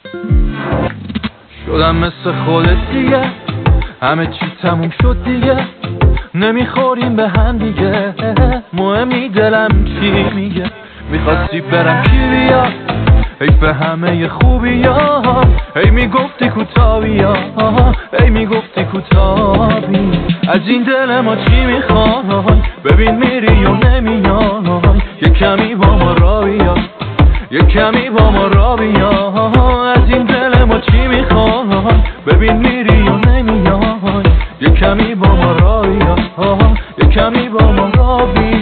شدم مثل خودت دیگه، همه چی تموم شد دیگه، نمیخوریم به هم دیگه، مهمی دلم چی میگه، میخواستی برم کی بیا، ای به همه خوبی ها، ای میگفتی کوتاهی ها، ای میگفتی کوتاهی، از این دل ما چی میخوای، ببین میری و نمیای، یه کمی با ما را بیا، یه کمی با ما را بیا، از این دل ما چی میخوای، ببین میری و نمیای، یه کمی با ما را بیا، یه کمی با ما را بیا.